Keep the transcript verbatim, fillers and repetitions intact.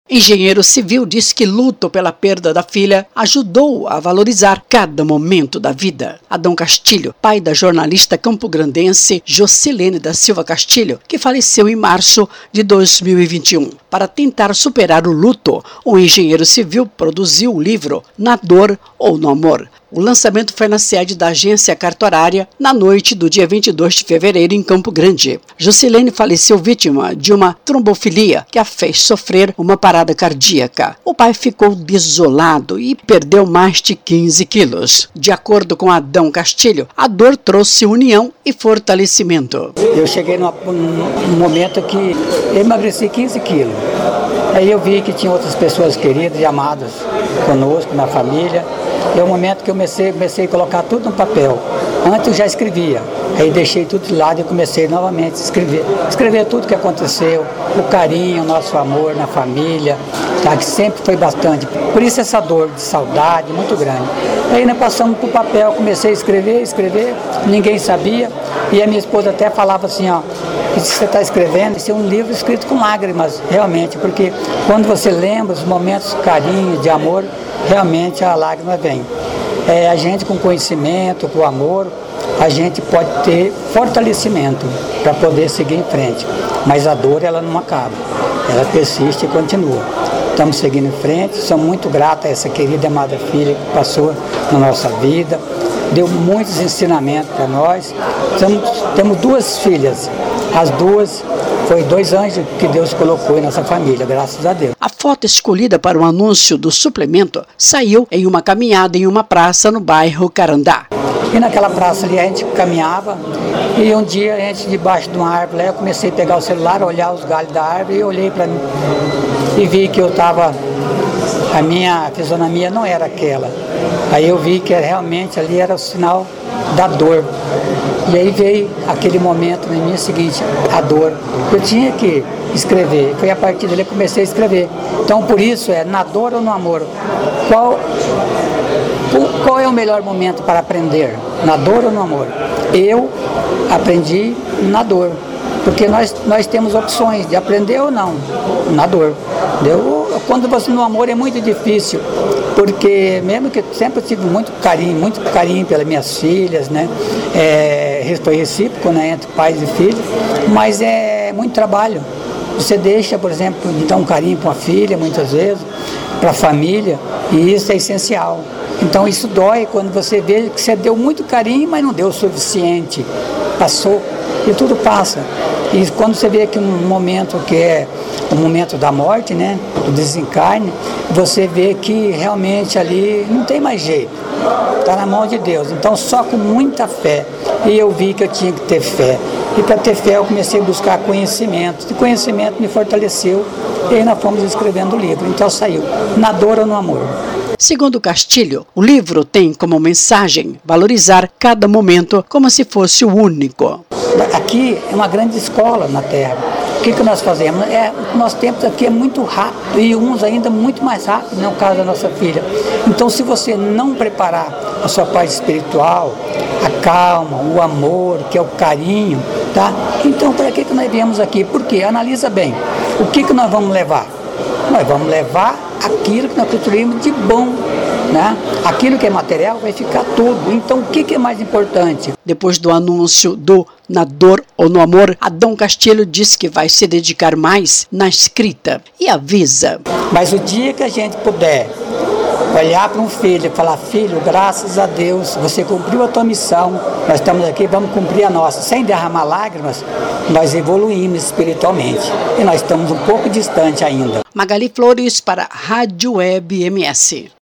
Engenheiro civil diz que luto pela perda da filha ajudou a valorizar cada momento da vida. Adão Castilho, pai da jornalista campograndense Jocilene da Silva Castilho, que faleceu em março de dois mil e vinte e um. Para tentar superar o luto, o engenheiro civil produziu o livro Na Dor ou no Amor. O lançamento foi na sede da agência cartorária na noite do dia vinte e dois de fevereiro em Campo Grande. Jocilene faleceu vítima de uma trombofilia que a fez sofrer uma parada cardíaca. O pai ficou desolado e perdeu mais de quinze quilos. De acordo com Adão Castilho, a dor trouxe união e fortalecimento. Eu cheguei num, num momento que eu emagreci quinze quilos. Aí eu vi que tinha outras pessoas queridas e amadas conosco, na família. É o momento que eu comecei, comecei a colocar tudo no papel. Antes eu já escrevia, aí deixei tudo de lado e comecei novamente a escrever. Escrever tudo o que aconteceu, o carinho, o nosso amor na família, tá? Que sempre foi bastante. Por isso essa dor de saudade muito grande. Aí nós passamos para o papel, comecei a escrever, escrever, ninguém sabia. E a minha esposa até falava assim, ó, que você está escrevendo, esse é um livro escrito com lágrimas, realmente, porque quando você lembra os momentos de carinho, de amor, realmente a lágrima vem. É, a gente com conhecimento, com amor, a gente pode ter fortalecimento para poder seguir em frente. Mas a dor, ela não acaba, ela persiste e continua. Estamos seguindo em frente, somos muito gratos a essa querida e amada filha que passou na nossa vida, deu muitos ensinamentos para nós. Temos, temos duas filhas, as duas foi dois anjos que Deus colocou em nossa família, graças a Deus. A foto escolhida para o anúncio do suplemento saiu em uma caminhada em uma praça no bairro Carandá. E naquela praça ali a gente caminhava e um dia a gente debaixo de uma árvore, eu comecei a pegar o celular, olhar os galhos da árvore e olhei para mim e vi que eu estava, a minha fisionomia não era aquela. Aí eu vi que realmente ali era o sinal da dor. E aí veio aquele momento no dia seguinte, a dor. Eu tinha que escrever, foi a partir dele que eu comecei a escrever. Então por isso é, na dor ou no amor? Qual, qual é o melhor momento para aprender? Na dor ou no amor? Eu aprendi na dor, porque nós, nós temos opções de aprender ou não, na dor. Entendeu? Quando você no amor é muito difícil, porque mesmo que eu sempre tive muito carinho, muito carinho pelas minhas filhas, né? É, foi recíproco, né, entre pais e filhos, mas é muito trabalho. Você deixa, por exemplo, de dar um carinho para uma filha, muitas vezes, para a família, e isso é essencial. Então isso dói quando você vê que você deu muito carinho, mas não deu o suficiente, passou, e tudo passa. E quando você vê que um momento que é o momento da morte, né, do desencarne, você vê que realmente ali não tem mais jeito, está na mão de Deus. Então só com muita fé, e eu vi que eu tinha que ter fé. E para ter fé eu comecei a buscar conhecimento, e conhecimento me fortaleceu, e aí nós fomos escrevendo o livro. Então saiu, Na Dor ou no Amor. Segundo Castilho, o livro tem como mensagem valorizar cada momento como se fosse o único. Aqui é uma grande escola na Terra. O que, que nós fazemos? É, o nosso tempo aqui é muito rápido e uns ainda muito mais rápido, no caso da nossa filha. Então, se você não preparar a sua parte espiritual, a calma, o amor, que é o carinho, tá? Então, para que, que nós viemos aqui? Por quê? Analisa bem. O que, que nós vamos levar? Nós vamos levar aquilo que nós construímos de bom, né? Aquilo que é material vai ficar tudo. Então, o que, que é mais importante? Depois do anúncio do Na Dor ou no Amor, Adão Castilho diz que vai se dedicar mais na escrita e avisa. Mas o dia que a gente puder olhar para um filho e falar, filho, graças a Deus, você cumpriu a tua missão, nós estamos aqui, vamos cumprir a nossa, sem derramar lágrimas, nós evoluímos espiritualmente e nós estamos um pouco distante ainda. Magali Flores para Rádio Web M S.